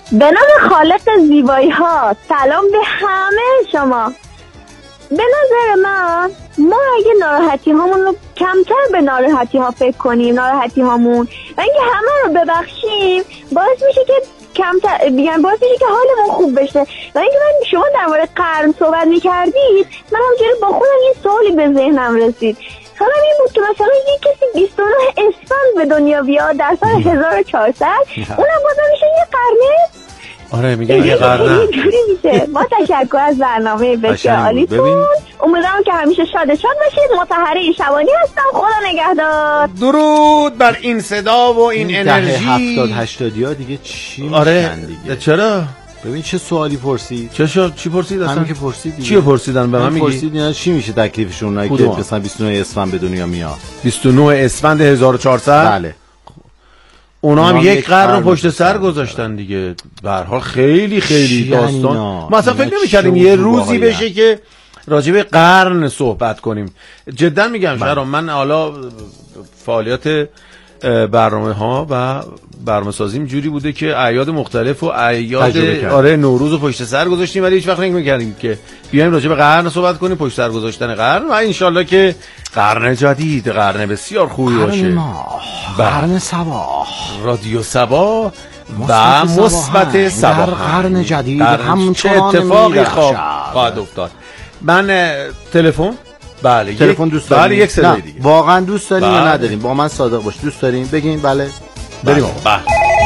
به نام خالق زیبایی ها سلام به همه شما. به نظر من ما اگه ناراحتی هامون رو کمتر به ناراحتی ها فکر کنیم، ناراحتی هامون و اینکه همه رو ببخشیم، باعث میشه که کمتر بیان، باعث میشه که حالمون خوب بشه. و اینکه من شما در مورد قرن صحبت میکردید، من همجوری با خودم یه سوالی به ذهنم رسید. سوالم این بود که مثلا یه کسی 29 اسفند به دنیا بیاد در سال 1400 اونم بازم میشه یه قرنه. آره میگم یه قرنه جوری میشه. با تشکر از برنامه بسیار عالیتون. امیدوارم که همیشه شاد باشید. مطهره شبانی هستم. خدا نگهدار. درود بر این صدا و این انرژی. 70-80 ها دیگه چی آره دیگه؟ چرا؟ ببین چه سوالی پرسید. چی پرسید اصلا؟ همین که پرسید دیگه. چی پرسیدن به من میگی؟ پرسید چی میشه تکلیفشون اونایی که مثلا 29 اسفند به دنیا میاد؟ 29 اسفند 1400. بله. اونا هم یک قرن پشت سر گذاشتن دیگه. به هر حال خیلی خیلی داستان. ما اصلا فکر نمی‌کردیم یه روزی بشه که راجع به قرن صحبت کنیم. جدا میگم شهرام، من حالا فعالیت برنامه‌ها و برنامه‌سازیم جوری بوده که اعیاد مختلف و اعیاد نوروز و پشت سر گذاشتیم، ولی هیچ وقت فکر نمی‌کردیم که بیایم راجع به قرن صحبت کنیم، پشت سر گذاشتن قرن، و انشالله که قرن جدید، قرن بسیار خوبی باشه. قرن صباح، رادیو صباح و مثبت صباح، در قرن جدید چه اتفاقی خواهد افتاد. من تلفن تلفن دوست داریم؟ بله یک صدای دیگه. واقعا دوست داریم یا نداریم؟ با من صادق باش. دوست داریم بگین بله. بریم. بله.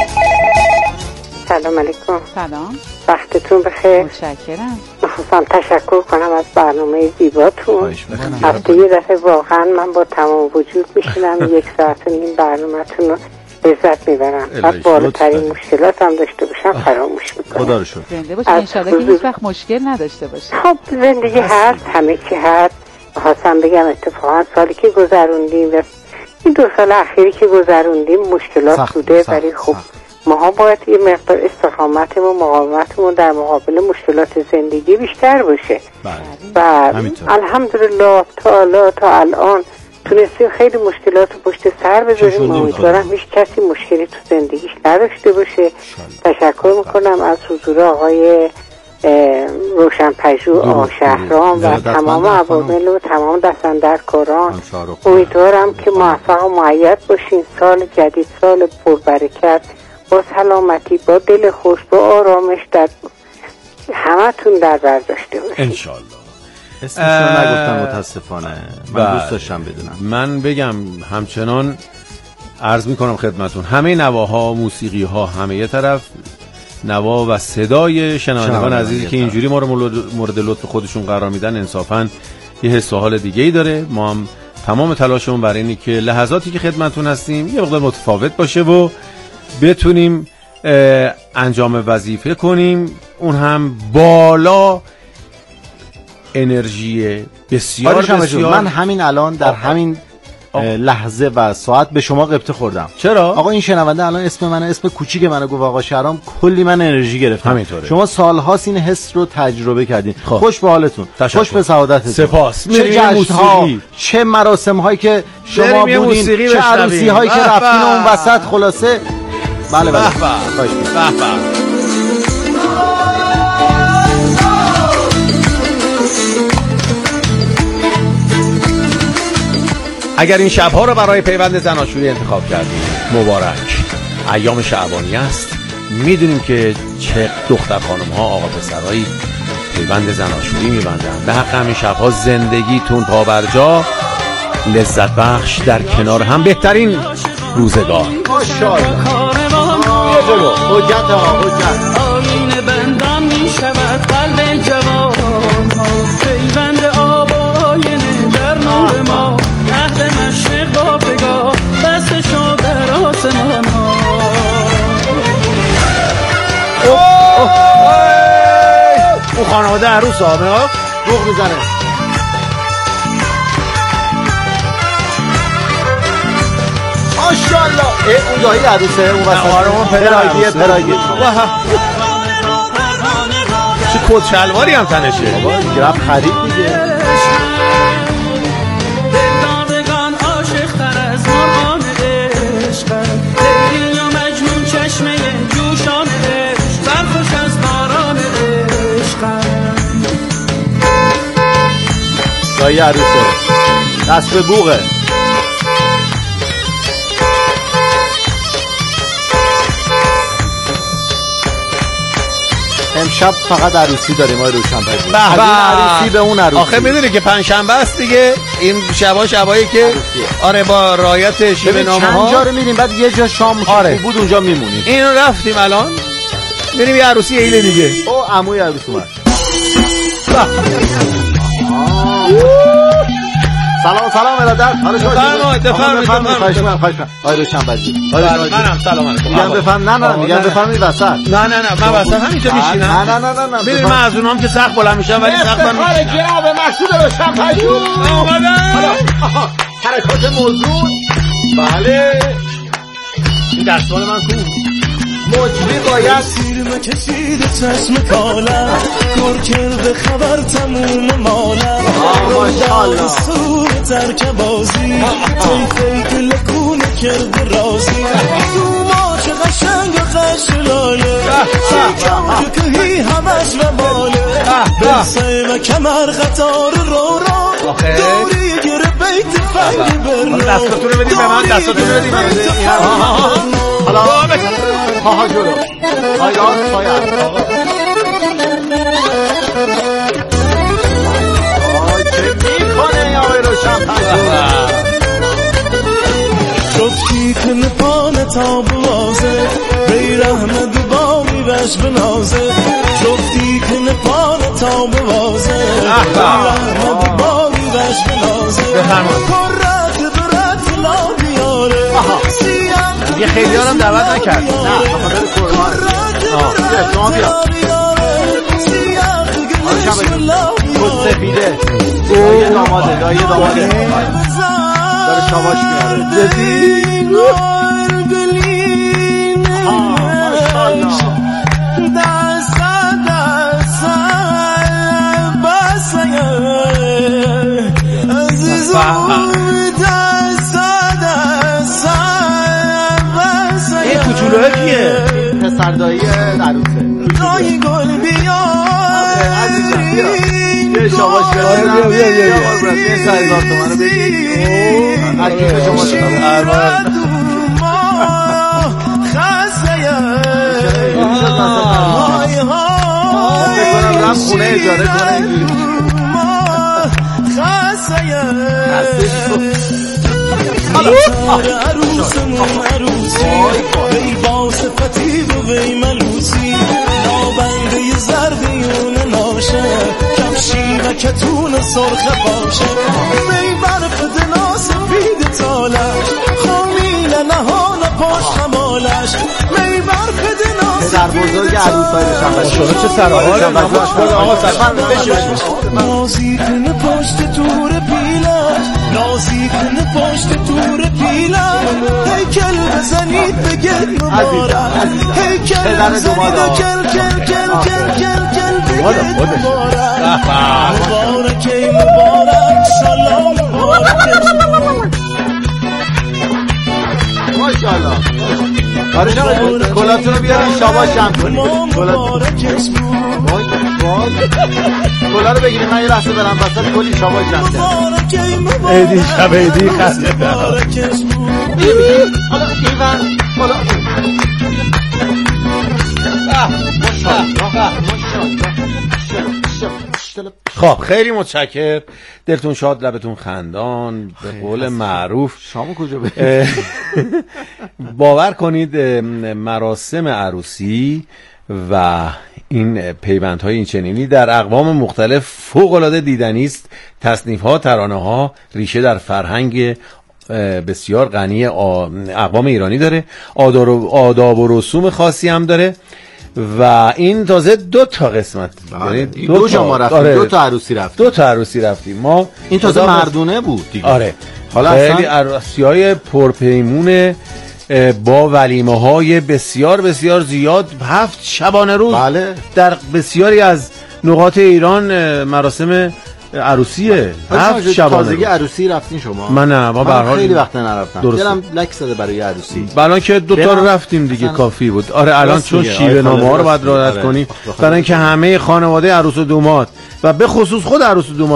سلام علیکم. سلام. وقتتون بخیر. متشکرم. می‌خواستم تشکر کنم از برنامه زیباتون. هفته یه دفعه واقعا من با تمام وجود میشینم 1 ساعت و نیم برنامه‌تون رو لذت میبرم. بعد بالاترین مشکلات هم داشته باشم فراموش میکنم. خدا رو شکر. زنده باشید ان شاءالله که هیچ وقت مشکل نداشته باشید. خب زندگی هست، همه چی هست. خواستم بگم اتفاقا سالی که گذروندیم و این 2 سال اخیری که گذروندیم مشکلات بوده، ولی خب ماها باید یه مقدار استقامتمون و مقاومتمون در مقابل مشکلات زندگی بیشتر باشه. و الحمدلله تا الان تونستیم خیلی مشکلات رو پشت سر بذاریم. امیدوارم هیچ کسی مشکلی تو زندگیش نداشته باشه. تشکر میکنم از حضور آقای روشنپژوه، آقا شهرام و تمام عوامل و تمام دستاندرکاران. امیدوارم که موفق و مؤید باشین. سال جدید سال پربرکت، با سلامتی، با دل خوش، با آرامش در همتون در بر داشته باشین انشالله. اسمشون نگفتم متاسفانه. من دوست داشتم بدونم. من بگم همچنان عرض میکنم خدمتون، همه نواها، موسیقی ها همه یه طرف، نوا و صدای شنوندگان عزیزی که اینجوری ما رو مورد لطف خودشون قرار میدن انصافاً یه حس و حال دیگه‌ای داره. ما هم تمام تلاشمون برای اینه که لحظاتی که خدمتون هستیم یه مقدار متفاوت باشه و بتونیم انجام وظیفه کنیم، اون هم بالا انرژی بسیار بسیار. من همین الان در همین لحظه و ساعت به شما غبطه خوردم. چرا؟ آقا این شنونده الان اسم کوچیک منو گفت آقا شهرام، کلی من انرژی گرفتم. همینطوره. شما سال‌هاست این حس رو تجربه کردین. خوش به حالتون، خوش به سعادتتون. سپاس. چه جشن‌ها، چه مراسم‌هایی که شما بودین، چه عروسی‌هایی که رفتین اون وسط. خلاصه بله به اگر این شب‌ها رو برای پیوند زناشویی انتخاب کردید، مبارک. ایام شعبانی است. میدونیم که چه دختر خانم‌ها، آقا پسرایی پیوند زناشویی می‌بندن. به حق همین شب‌ها زندگیتون پابرجا، لذت بخش، در کنار هم بهترین روزگار. ماشاءالله. حجت آینه بندم می‌شود قلب جوان، پیوند آب آینه در نور ما، اهل مشرق با پگاه دستشو در آسمان ها. اون خانواده عروس ها روح میزنه. ماشاءالله. اون دایی عروسه اون وسط پراگی چه کت شلواری هم تنشه. بابا دیگه رفت خرید دیگه. دلدادگان عاشق تر از مرغان عشق، لیلی و مجنون چشمه جوشان عشق، دایی عروسه دست به بوقه. امشب فقط عروسی داریم ما روشن‌بندی. از این عروسی به اون عروسی. آخه میدونی که پنجشنبه است دیگه، این شبایی که عروسیه. آره با رعایت شیوه‌نامه‌ها چند جا رو میریم بعد یه جا شام بود اونجا میمونیم. این رفتیم الان میریم یه عروسی ایله دیگه. او عموی عروس اومد. سلام ارادت. بفرمایید. آیرو شنبندی. منم سلام علیکم. میگم بفرم. نه میگم بفرمایید وسط. نه من وسط همینجا میشینم. نه. ببین من از اونام که سخت بلند میشم ولی سخت من میشینم. جناب مسعود روشن‌پژوه اومدن. حرکات موضوع. بله. این دستمال من کو. مجری باید سیر کشیده چشم کالم کار کرده خبر تموم مالم ماشاءالله سور ترک بازی تیفه لکونه کرده رازی تو ما چه قشنگ و قشلاله چه کهی همش و باله برسه و کمر قطار رو دوری گره بیت فنگی برنو دستاتون رو بدیم به من حالا پاها جلو آیدان شاید چه میکنه یا روشن‌پژوه شفتی کنه پانه تا بوازه بیر احمد با میوش بنازه شفتی کنه پانه تا بوازه بیر احمد با میوش بنازه کرد برد لا بیاره یه خیلی هم دعوت نکرد. نه بخاطر کرونا بیا خود سفیده دایی داماده داره شاباش میاره این کوچولوه کیه؟ پسر دایی عروسه دایی گل بیار عزیزم بیا شاباش بیار بیا سریزار تو منو بگی عکیف شما شدم بکنم رم خونه اجاره کنه عروسمون عروسی وی با صفتی و وی ملوسی نابنده زردیون ناشه کفشی و کتون سرخ باشه وی برف دنا سفید تالش خامیل نهان پاش خمالش وی برف دنا در بزرگ عروسای روشن‌پژوه چه سرحال آقا سرحال نازی کنه پشت تور پیلش نازی کنه پشت تور پیلش هیکل بزنید بگید مبارک هیکل بزنید و کل بگید مبارک مبارک مبارک سلام مبارک ماشاءالله آره جان کلاتون رو بیارین شاباش جمع کنید کلا رو بگیریم من یه لحظه برم وسط کلی شاباش جمع کنید ایدی شب ایدی خسته حالا ایوان حالا خب خیلی متشکر دلتون شاد لبتون خندان به قول معروف شامو کجا برید باور کنید مراسم عروسی و این پیوندهای این چنینی در اقوام مختلف فوق‌العاده دیدنی است. تصنیف‌ها ترانه‌ها ریشه در فرهنگ بسیار غنی اقوام ایرانی داره، آداب و رسوم خاصی هم داره و این تازه 2 تا قسمت یعنی 2 تا ما رفتیم. آره 2 تا عروسی رفتیم ما این تازه مردونه بود دیگه. آره حالا خیلی عروسی‌های پرپیمون با ولیمه‌های بسیار بسیار زیاد 7 شبانه روز. بله. در بسیاری از نقاط ایران مراسم عروسیه. 7 شبانه تازگی عروسی رفتین شما؟ من نه با به هر حال خیلی وقت نرفتم. درسته. دلم لک زده برای عروسی. الان که 2 تا رفتیم دیگه کافی بود. آره الان چون شیوه نامه‌ها رو باید رعایت کنیم برای اینکه همه خانواده عروس و دوماد و به خصوص خود عروس و دوماد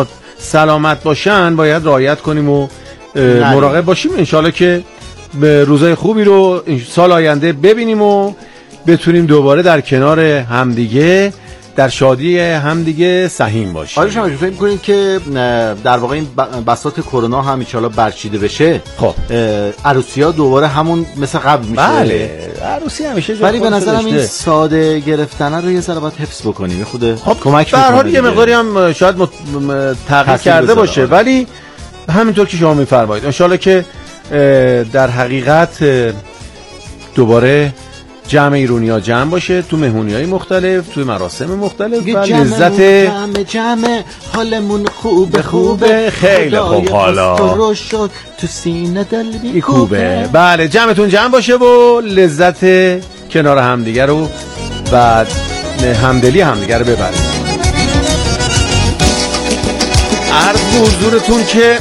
سلامت باشن باید رعایت کنیم و مراقب باشیم. انشالله که به روزای خوبی رو سال آینده ببینیم و بتونیم دوباره در کنار همدیگه در شادی همدیگه سهیم باشیم. آره شما فکر می‌کنید که در واقع این بساط کرونا هم ان شاءالله برچیده بشه؟ خب عروسی‌ها دوباره همون مثل قبل میشه؟ بله عروسی همیشه ولی به نظرم این ساده گرفتن رو یه ذره باید حفظ بکنیم. خود خب کمک به هر حال یه مقداری هم شاید تغییر کرده باشه آره. ولی همینطور که شما می‌فرمایید ان شاءالله که در حقیقت دوباره جمع ایرونی‌ها جمع باشه تو مهمونی‌های مختلف تو مراسم مختلف و لذت جمع حالمون خوبه خیلی خوب حالا تو شد تو سینه دل میکوبه. بله جمعتون جمع باشه و لذت کنار همدیگه رو و همدلی همدیگه رو ببرید. عرض به حضورتون که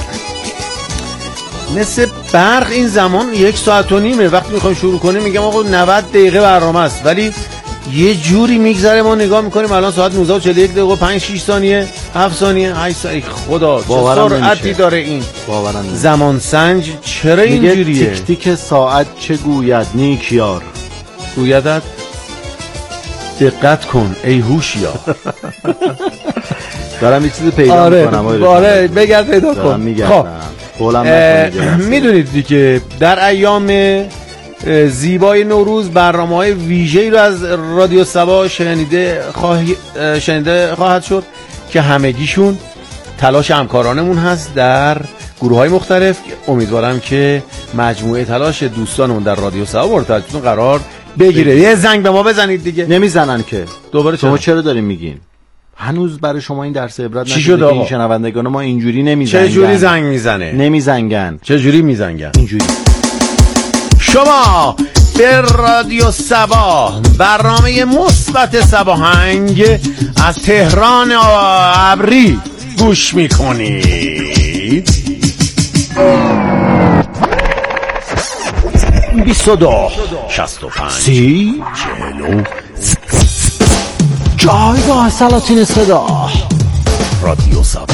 مثل برق این زمان 1 ساعت و نیمه وقتی میخوایم شروع کنیم میگم آقا 90 دقیقه برنامه است ولی یه جوری میگذره ما نگاه میکنیم الان ساعت 19 و 41 دقیقه 5 6 ثانیه 7 ثانیه 8 ثانیه خدا چه سرعتی داره این زمان سنج. چرا اینجوریه؟ تیک تیک ساعت چه گوید نیکیار گویدت دقت کن ای هوشیار. دارم یه چیزی پیدا میکنم. آره بگرد پیدا کن. خب میدونید دیگه در ایام زیبای نوروز برنامه‌های ویژه‌ای رو از رادیو سبا شنیده خواهد شد که همگیشون تلاش همکارانمون هست در گروه‌های مختلف. امیدوارم که مجموعه تلاش دوستانمون در رادیو سبا مورد قرار بگیره. یه زنگ به ما بزنید دیگه. نمیزنن که دوباره شما چرا دارین میگین؟ هنوز برای شما این درس عبرت نشده که این شنوندگان ما اینجوری نمیزنگن. چه جوری زنگ میزنه؟ نمیزنگن. چه جوری میزنگن؟ اینجوری. شما به رادیو سبا برنامه مثبت سباهنگ از تهران ابری گوش میکنید. 22 65 30 40 جایگاه سلاطین صدا رادیو سبا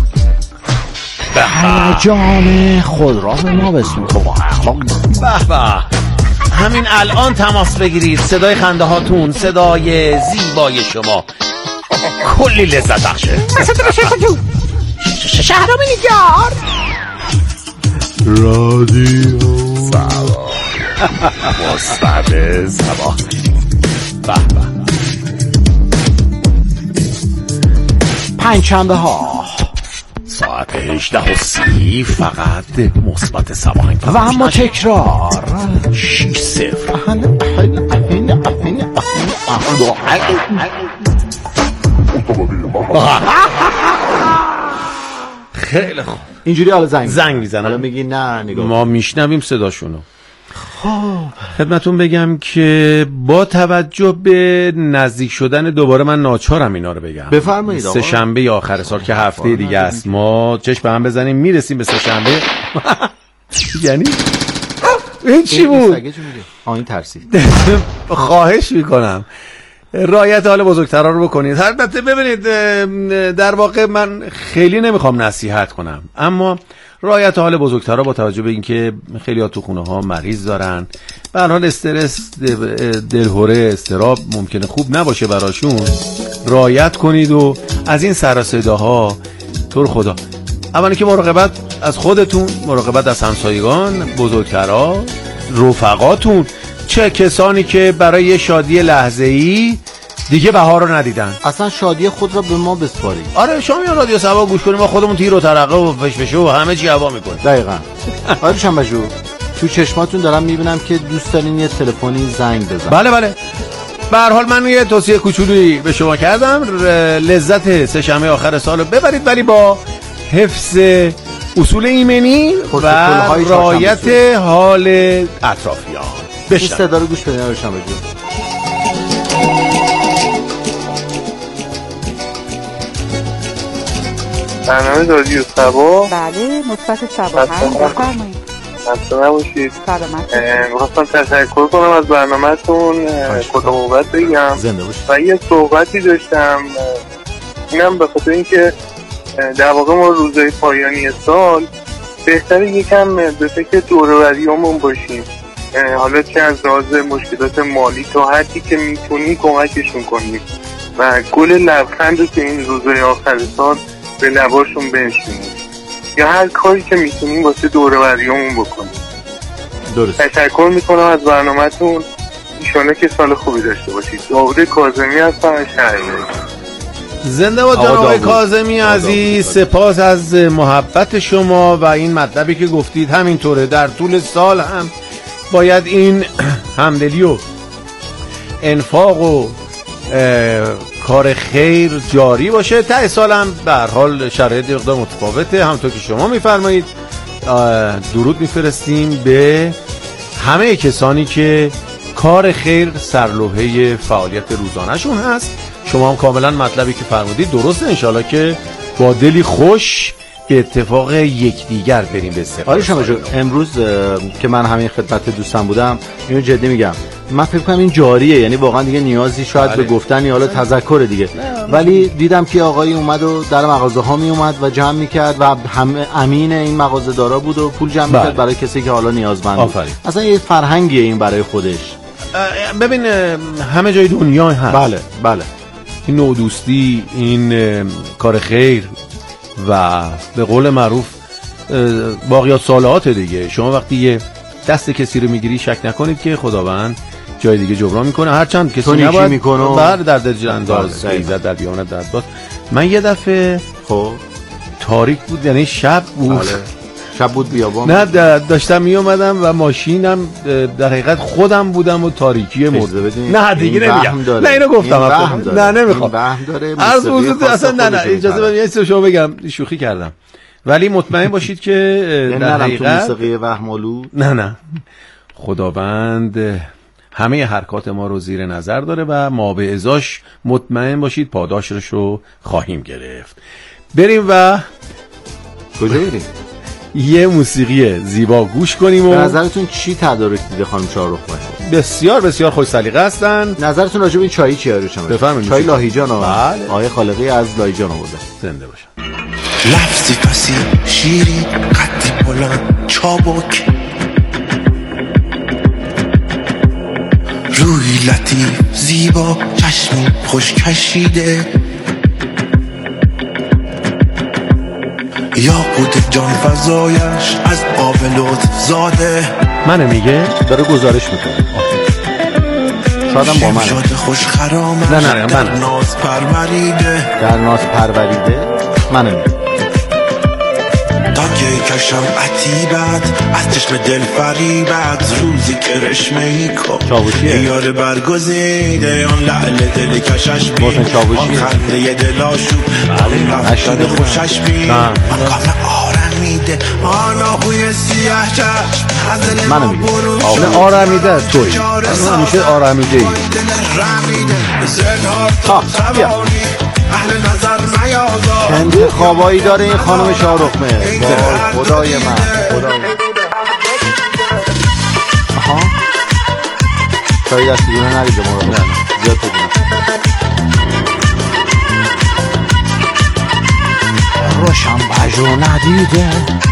هیجان خود را به ما بسون. به همین الان تماس بگیرید. صدای خنده هاتون صدای زیبای شما کلی لذت بخشه. شهرام نگار رادیو سبا مثبت سبا. به پنجشنبه ها ساعت 18:30 فقط مثبت سباهنگ و اما تکرار 6-0. خیلی خوب اینجوری حالا زنگ میزنن حالا میگی نه نگاه ما میشنویم صداشونو. خدمتون بگم که با توجه به نزدیک شدن دوباره من ناچارم اینا رو بگم. بفرمایید. سه شنبه آخر سال که هفته دیگه است ما چشم به هم بزنیم میرسیم به سه شنبه. یعنی این چی بود؟ این ترسید. خواهش میکنم رعایت حال بزرگترا رو بکنید. البته ببینید در واقع من خیلی نمیخوام نصیحت کنم اما رعایت حال بزرگترا با توجه به اینکه خیلی‌ها تو خونه ها مریض دارن به هر حال استرس دلهره استراب ممکنه خوب نباشه براشون رعایت کنید و از این سر و صداها تو خدا اولی که مراقبت از خودتون مراقبت از همسایگان بزرگترا رفقاتون چه کسانی که برای شادی لحظه‌ای دیگه بهار رو ندیدن اصلا شادی خود را به ما بسپارید. آره شما یا رادیو سبا گوش کنیم ما خودمون تیر و ترقه و فشفشه و همه چی هوا میکنیم. دقیقاً. آره شنبه‌جو تو چشماتون دارم میبینم که دوست دارین یه تلفنی زنگ بزنید. بله به هر حال من یه توصیه کوچولویی به شما کردم لذت سه شنبه آخر سال رو ببرید ولی با حفظ اصول ایمنی و رعایت حال اطرافیان. این صدا رو گوش بدین آره شنبه‌جو. برنامه رادیو سبا. بله مثبت سبا هست بفرمایید. خسته نباشید. سلامت. می‌خواستم تشکر کنم از برنامه‌تون خداوند بگم زنده باشید. و یه صحبتی داشتم اینم به خاطر اینکه در واقع ما روزهای پایانی سال بهتره یکم به فکر دوروبریامون باشیم، حالا چه از لحاظ مشکلات مالی تا حدی که میتونیم کمکشون کنیم و گل لبخند رو که این روزهای آخر سال به لباشون بنشونیم یا هر کاری که میتونیم واسه دوروبریامون بکنیم. درست. تشکر میکنم از برنامه‌تون، ایشالا که سال خوبی داشته باشید. داوود کاظمی هستم از شهرک. زنده باد جناب آقای کاظمی عزیز، سپاس از محبت شما و این مطلبی که گفتید همینطوره. در طول سال هم باید این همدلی و انفاق و کار خیر جاری باشه. ته سال هم به هر حال شرایط مقدار متفاوته، همونطور که شما میفرمایید. درود میفرستیم به همه کسانی که کار خیر سرلوحه فعالیت روزانه‌شون هست. شما هم کاملا مطلبی که فرمودید درسته. انشالله که با دلی خوش به اتفاق یکدیگر بریم به استقبال. آره شما امروز که من همین خدمت دوستان بودم، اینو جدی میگم، من فکر کنم این جاریه، یعنی واقعا دیگه نیازی شاید به گفتن یا حالا تذکر دیگه، ولی دیدم که آقایی اومد و در مغازه ها می اومد و جمع میکرد و هم امین این مغازه دارا بود و پول جمع میکرد برای کسی که حالا نیازمند بود. اصلا یه فرهنگیه این برای خودش. ببین همه جای دنیا هست. بله این نوع دوستی، این کار خیر و به قول معروف باقیات صالحات دیگه. شما وقتی یه دست کسی رو میگیری شک نکنید که خداوند جای دیگه جبران میکنه، هرچند کسی نباید میکنه بر در دل انداز ایزد در بیانت در باز. من یه دفعه تاریک بود، یعنی شب بود، شب بود بیابان، نه داشتم می اومدم و ماشینم در حقیقت خودم بودم و تاریکی مرده. نه دیگه نمیگم، نه اینو گفتم، نه نمیخوام عرض حضور اصلا نه اجازه بدید شما بگم شوخی کردم، ولی مطمئن باشید که در حقیقت موسیقی وهم‌آلود نه خداوند همه حرکات ما رو زیر نظر داره و ما به ازاش مطمئن باشید پاداشش رو خواهیم گرفت. بریم و کجا بریم؟ یه موسیقی زیبا گوش کنیم. به نظرتون چی تدارک دیده خانم شاهرخ باشه؟ بسیار بسیار خوش سلیقه هستن. نظرتون راجع به این چایی چیه رو شما؟ بفرمایید. چای لاهیجان آقای خالقی از لاهیجان آورده. زنده باشن. لفظی فسی شیری قدی بلند چابک، روی لطیف زیبا چشمی خوش کشیده، یاقوت جان فزایش از آب لطف زاده. منو میگه داره گزارش میکنه، شادم با من خوش خرامش نه در ناز پروریده منو میگه تا که کشم عتیبت از چشم دل فریبت، روزی که رشمهی کن یار برگزیده، آن لعل دل کشش بین، آن خنده دلاشو آن رفتن خوشش بین، آن کام آرمیده، آن آهوی سیاه چشم از دل ما برون آرمیده توی همیشه آرمیده ای زنهار تا سواری اهل نظر میازار. چند خوابایی داره این خانم شاهرخ خدای من آها چایی دستی دونه نریده مرا زیاد بدونه روشن بجو ندیده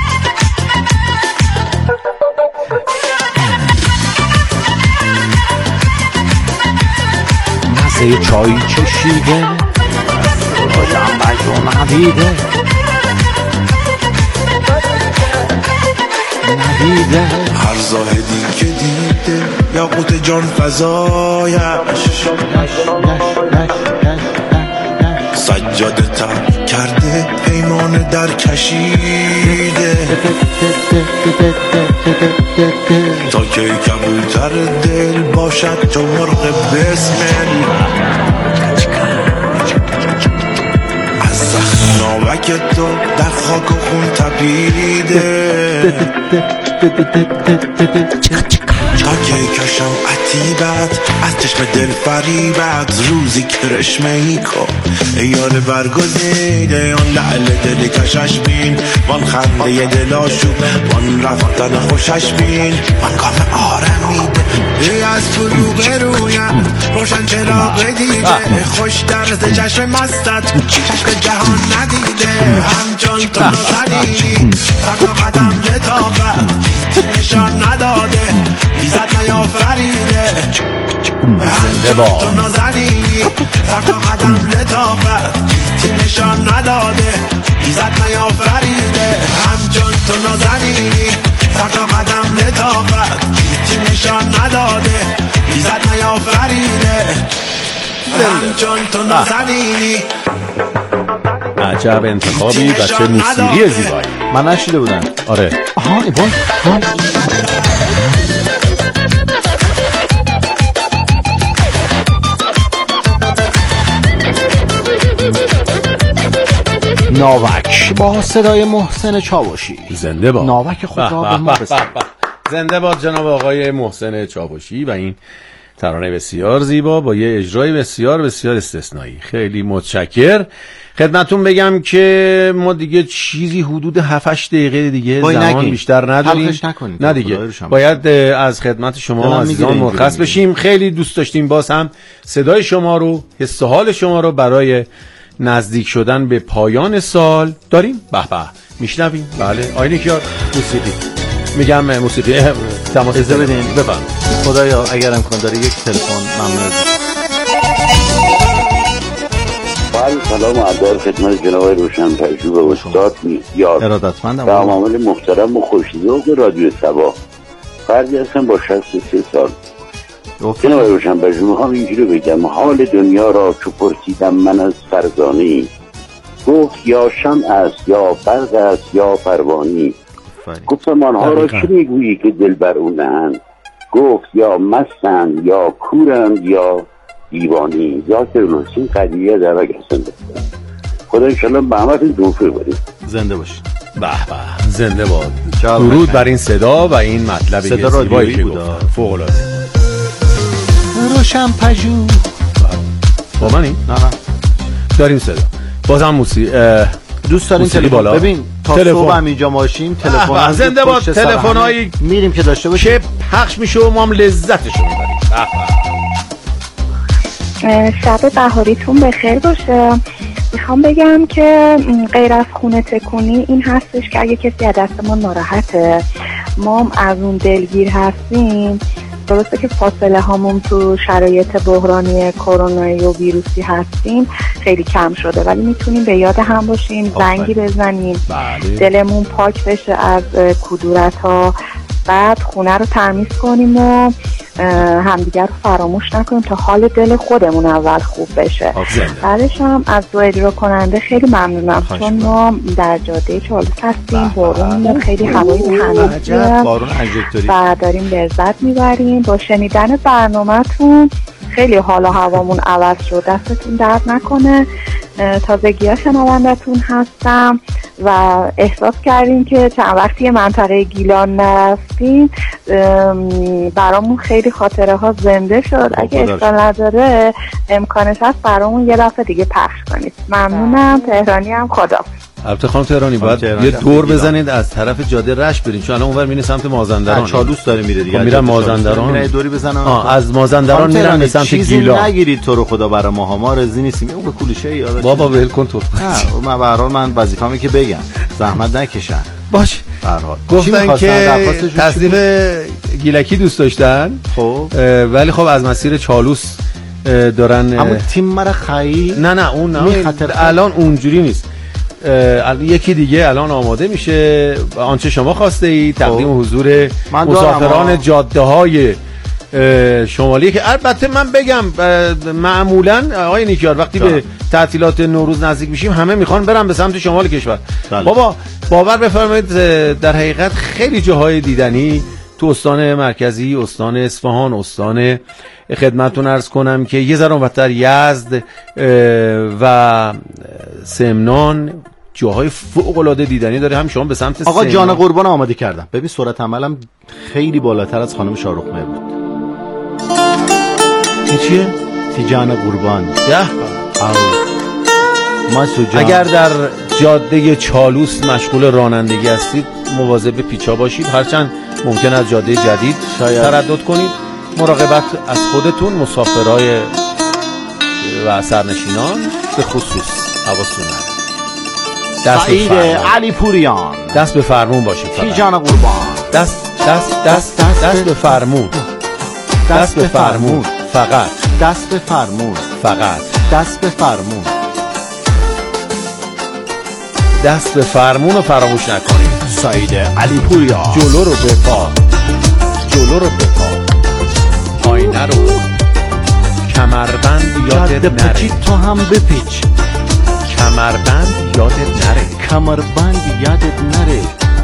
مزه چایی چشیده روشن بجو ندیده هر زاهدی که دیده یاقوت جان فزایش سجاده تر کرده پیمان در کشیده، تا که کبوتر دل باشد چو مرغ بسمل، از زخم ناوک تو در خاک و خون تپیده، تا که کشم عتیبت از چشم دل فریبت، روزی که رشمهی کن یار برگزیده، آن لعل دل کشش بین، وان خنده دلاشو وان رفتن خوشش بین، وان کام آرمیده، از فرو برویم روشن چراغ دیده خوش درد چشم مستت چشم جهان ندیده همچون تو نازنینی رقم قدم لطافت نشان نداده ایزد نیافریده همچون تو نازنینی رقم قدم لطافت نشان نداده ایزد نیافریده همچون تو نازنینی رقم قدم لطافت نشان نداده ایزد نیافریده همچون تو نازنینی. عجب انتخابی و چه موسیقی زیبایی. من نشیده بودم. آره. آها ایوان. ناوک با صدای محسن چاوشی. زنده باد. ناوک خود را به ما بسید. زنده باد جناب آقای محسن چاوشی و این ترانه بسیار زیبا با یه اجرای بسیار بسیار استثنایی. خیلی متشکر. خدمتون بگم که ما دیگه چیزی حدود 7-8 دقیقه دیگه زمان بیشتر نداریم. نه دیگه باید از خدمت شما عزیزان مرخص بشیم. خیلی دوست داشتیم باز هم صدای شما رو، حس و حال شما رو برای نزدیک شدن به پایان سال داریم. به به میشنویم. بله آینه کیار موسیقی میگم موسیقی تماس اجازه بدین بفرم. خدایا اگر امکان داره یک تلفن ممنون. سلام و ادب خدمت جناب روشن‌پژوه و استاد میرزیار ارادتمندم. تمامی محترم و خوش‌ذوق رادیو صبا. فردی هستم با 63 سال. جناب روشن‌پژوه میخوام اینجوری بگم حال دنیا را که پرسیدم من از فرزانه‌ای گفت یا شمع است یا برق است یا پروانه‌ای گفتم آنها را چه میگویی که دل بر او نهند گفت یا مستند یا کورند یا دیوانی. ذات الحسین قدیه در وگستن خدا انشالله به همتون توفیق بده. زنده باشید. به به زنده باد. درود بر این صدا و این مطلب زیبایی که گفت. فوق العاده. روشن‌پژوه با منی؟ نه داریم صدا. بازم موسیقی دوست داریم تلفن بالا. ببین تا صبح هم اینجا ماشیم تلفن زنده باد. تلفن‌هایی میریم که داشته باشیم که پخش میشه و ما هم لذتش رو میبریم. شب بهاریتون بخیر باشه. میخوام بگم که غیر از خونه تکونی این هستش که اگه کسی از دست ما ناراحته ما هم از اون دلگیر هستیم. درسته که فاصله هامون تو شرایط بحرانی کرونایی و ویروسی هستیم خیلی کم شده ولی میتونیم به یاد هم باشیم زنگی بزنیم دلمون پاک بشه از کدورت ها بعد خونه رو تمیز کنیم و همدیگر رو فراموش نکنیم تا حال دل خودمون اول خوب بشه. بعدش هم از دو اجرا کننده خیلی ممنونم چون ما در جاده چالوس هستیم بارون خیلی هوای تمیزه و داریم لذت میبریم با شنیدن برنامه‌تون. خیلی حال و هوامون عوض شد. دستتون درد نکنه. تازگی ها شنوندتون هستم و احساس کردیم که چند وقتی منطقه گیلان نرفتیم برامون خیلی خاطره ها زنده شد. اگه اشکال نداره امکانش هست برامون یه دفعه دیگه پخش کنید. ممنونم. تهرانی هم خدا. البته خانم تهرانی باید یه دور بزنید از طرف جاده رشت برین چون الان اونور میرین سمت مازندران. چالوس داره میره دیگه. میرن مازندران. میرن دوری بزنن. از مازندران میرن به سمت گیلان. نگیرید تو رو خدا برای ما رضی نیستیم. اون به کلیشه یاد. بابا ول کن تو. من به هر حال من وظیفه‌مه که بگم. زحمت نکشن. باش. به هر حال گفتن که تصدیق گیلکی دوست داشتن. خب ولی خب از مسیر چالوس دارن اما تیم مرا خیلی نه اون الان اونجوری نیست. یکی دیگه الان آماده میشه آنچه شما خواسته ای تقدیم حضور مسافران جاده های شمالی که البته من بگم معمولا آقای نیکیار وقتی به تعطیلات نوروز نزدیک میشیم همه میخوان برن به سمت شمال کشور. بابا باور بفرمایید در حقیقت خیلی جاهای دیدنی تو استان مرکزی، استان اصفهان، استان خدمتتون عرض کنم که یه ذره اونورتر یزد و سمنان جاهای فوق العاده دیدنی داره. هم شما به سمت آقا جان قربان آماده کردم. ببین سرعت عملم خیلی بالاتر از خانم شاهرخ مهر بود. این چیه؟ تی جان قربان. اگر در جاده چالوس مشغول رانندگی هستید مواظب پیچا باشید. هرچند ممکن است جاده جدید تردد کنید مراقبت از خودتون، مسافرای و سرنشینان به خصوص حواستون نره. سعید علی پوریان دست به فرمون باشه. کی جان قربان؟ دست به فرمون. دست به فرمون فقط. دست به فرمون فقط. دست به فرمون. دست به فرمون رو فراموش نکنید. سعید علی پوریان. جلو رو بپا، جلو رو بپا، آینه رو، کمربند یادت نره. تو هم بپیچ. کمربند یادت نره. کمربند یادت نره.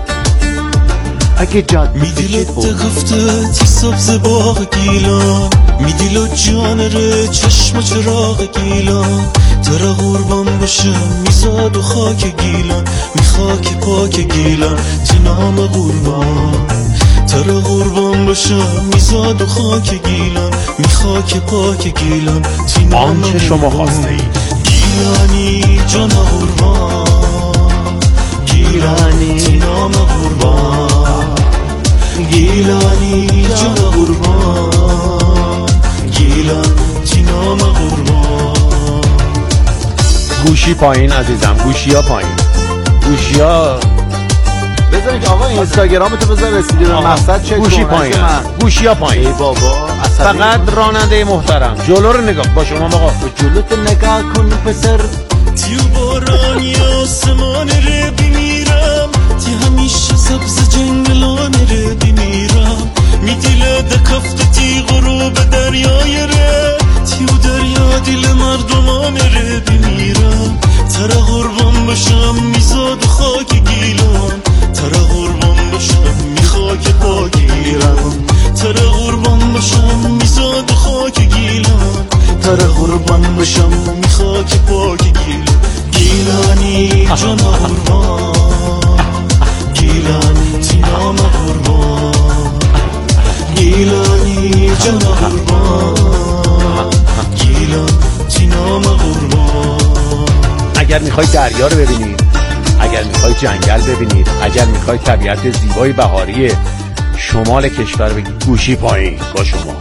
اگه جاد میدیلت گفته تی سبز باغ گیلان، میدیلت جان ره چشم و چراغ گیلان، ترا قربان بشم میزاد و خاک گیلان، میخاک پاک گیلان تی نام قربان، ترا قربان بشم میزاد و خاک گیلان، میخاک پاک گیلان تی نام آنچه شما خواسته اید. گیلانی جان قربان، گیلانی تی نام قربان، گیلانی جان قربان، گیلان تی نام قربان. گوشی پایین عزیزم، گوشی ها پایین، گوشی ها بذارید آقا اینستاگرامتو بذار رسیدی به مقصد چک کن. گوشی پایین، گوشی ها پایین. ای بابا فقط راننده محترم جلو رو نگاه. با شما آقا جلو تو نگاه کن پسر. تیو بارانی آسمان رو بمیرم، تی همیشه سبز جنگلان رو بمیرم، میدیله دکفت تی غروب دریای رو، تیو دریا دیل مردمان رو بمیرم، ترا قربان بشم میزاد خاک گیلان، ترا قربان بشم میخاک پاک گیرم، ترا قربان بشم میزاد خاک گیلان، ترا قربان بشم میخاک پاک گیلان، گیلانی جان قربان، گیلانی تی نام قربان، گیلانی جان قربان، گیلان تی نام قربان. اگر میخوای دریا رو ببینید، اگر میخوای جنگل ببینید، اگر میخوای طبیعت زیبای بهاری شمال کشور بگید، گوشی پایین با شما.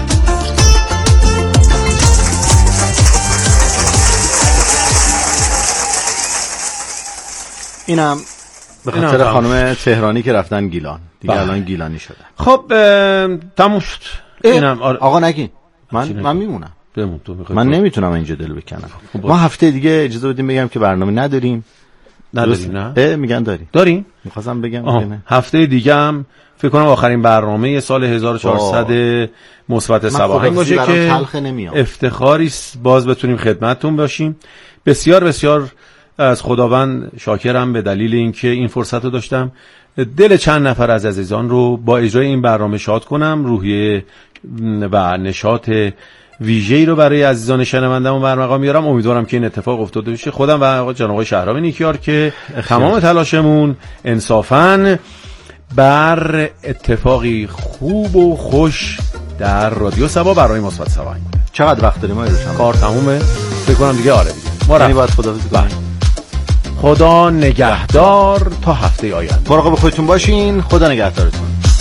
اینم به خاطر خانم تهرانی که رفتن گیلان دیگه. الان گیلانی شدن. خب تموم شد. اینم آقا نگین، من میمونم. من نمیتونم اینجا دل بکنم. ما هفته دیگه اجازه بدیم بگم که برنامه نداریم. نه میگن داریم. میخواستم بگم هفته دیگه هم فکر کنم آخرین برنامه سال 1400 مثبت صباحنگ باشه که افتخاری باز بتونیم خدمتتون باشیم. بسیار بسیار از خداوند شاکرم به دلیل اینکه این فرصت رو داشتم دل چند نفر از عزیزان رو با اجرای این برنامه شاد کنم، روحیه و نشاط ویژه‌ای رو برای عزیزان شنونده‌مون برمقام میارم. امیدوارم که این اتفاق افتاده باشه. خودم و جناب آقای شهرام نیکیار که تمام تلاشمون انصافاً بر اتفاقی خوب و خوش در رادیو صبا برای مثبت صباحنگ. چقدر وقت داریم آقای روشن؟ کار تمومه فکر کنم دیگه. آره دیگه ما یعنی باید خداحافظی کنیم. خدا نگهدار تا هفته آینده. مراقب خودتون باشین. خدا نگهدارتون.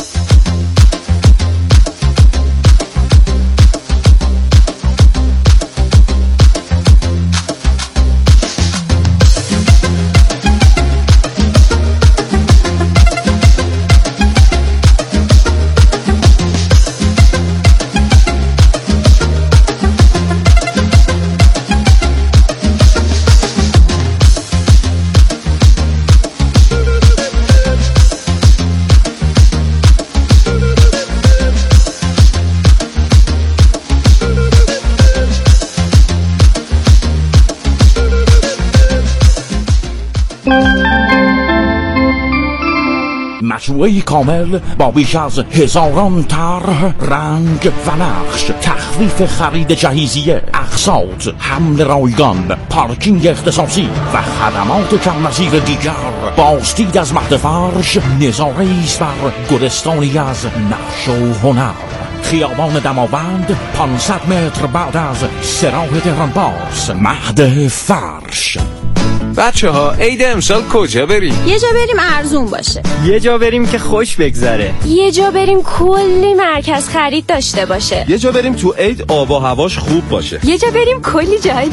مجموعه کامل با بیش از 1000 طرح، رنگ و نقش، تخفیف خرید جهیزیه، اقساط، حمل رایگان، پارکینگ اختصاصی و خدمات کم‌نظیر دیگر. بازدید از مهد فرش نظاره ایست بر گلستانی از نقش و هنر. خیابان دماوند 500 متر بعد از سراح تهران باز. مهد فرش. بچه‌ها عید امسال کجا بریم؟ یه جا بریم ارزون باشه، یه جا بریم که خوش بگذره، یه جا بریم کلی مرکز خرید داشته باشه، یه جا بریم تو عید آب و هواش خوب باشه، یه جا بریم کلی جای